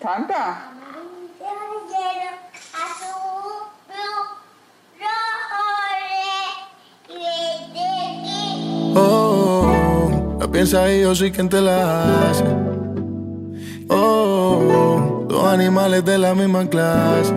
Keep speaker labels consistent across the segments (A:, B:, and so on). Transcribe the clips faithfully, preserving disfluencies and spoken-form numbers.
A: Canta.
B: Oh, la piensas y yo soy quien te la hace. Oh, dos animales de la misma clase.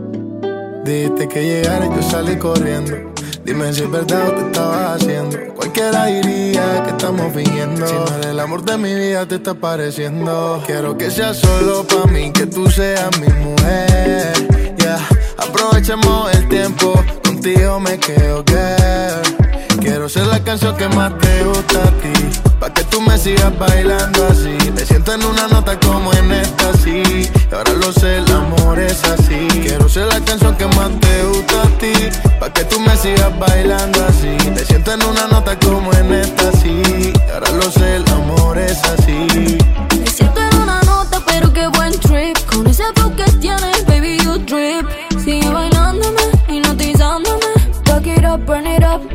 B: Dijiste que llegara y yo salí corriendo. Dime si es verdad o te estabas haciendo. Cualquiera diría que estamos fingiendo. Si no eres el amor de mi vida te está pareciendo. Quiero que sea solo pa' mí, que tú seas mi mujer. Ya, yeah. Aprovechemos el tiempo, contigo me quedo, girl. Quiero ser la canción que más te gusta a ti, pa' que tú me sigas bailando así. Me siento en una nota como en esta, sí. Y ahora lo sé, el amor es así. Quiero ser la canción que más te gusta a ti, pa' que tú me sigas bailando así. Me siento en una nota como en esta, sí. Y ahora lo sé, el amor es así.
C: Me siento en una nota, pero qué buen trip. Con ese flow que tienes, baby, you drip. Sigue bailándome, hipnotizándome. Back it up, burn it up.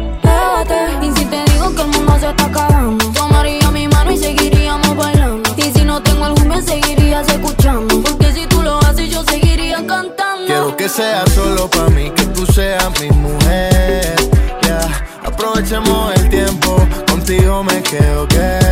C: Y si te digo que el mundo se está acabando, tomaría mi mano y seguiríamos bailando. Y si no tengo algún me seguirías escuchando, porque si tú lo haces yo seguiría cantando.
B: Quiero que sea solo pa' mí, que tú seas mi mujer. Ya, yeah. Aprovechemos el tiempo, contigo me quedo,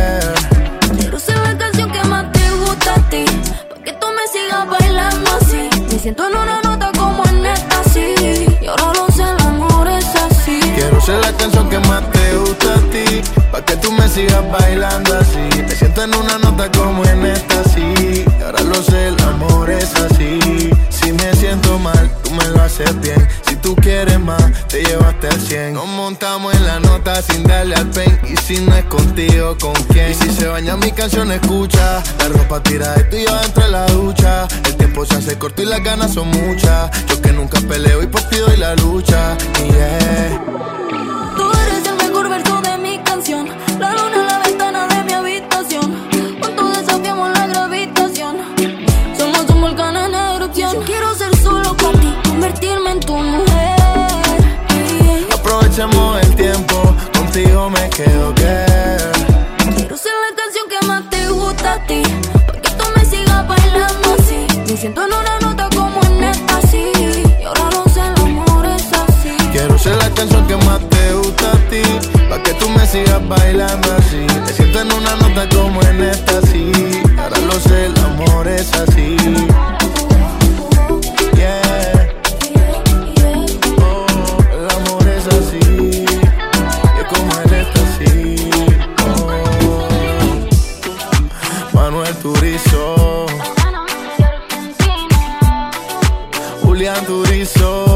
B: girl.
C: Quiero ser la canción que más te gusta a ti, pa' que tú me sigas bailando así. Me siento en una nota como en esta, sí. Y ahora lo sé, el amor es así.
B: Quiero ser la canción que más te gusta a ti, pa' que tú me sigas bailando así. Me siento en una nota como en esta, sí. Y ahora lo sé, el amor es así. Si me siento mal, tú me lo haces bien. Si tú quieres más, te llevaste al cien. Nos montamos en la nota sin darle al pen. Y si no es contigo, ¿con quién? Y si se baña mi canción, escucha. La ropa tira de tú y yo dentro de la ducha. El tiempo se hace corto y las ganas son muchas. Yo que nunca peleo y por ti doy la lucha. Yeah.
C: Tú eres el mejor verso de mi canción. La luna en la ventana de mi habitación. Juntos desafiamos la gravitación. Somos un volcán en erupción. Yo quiero ser solo para ti, convertirme en tu mujer.
B: Aprovechemos el tiempo, contigo me quedo, girl.
C: Quiero ser la canción que más te gusta a ti, pa' que tú me sigas bailando así. Me siento en una nota como en esta, sí. Y ahora lo sé, el amor es así.
B: Quiero ser la canción que más te gusta a ti, pa' que tú me sigas bailando así. Me siento en una nota como en esta, sí. Ahora lo sé, el amor es así. Yeah. Oh, el amor es así. Es como el éxtasis. Oh. Manuel Turizo, Julián Turizo.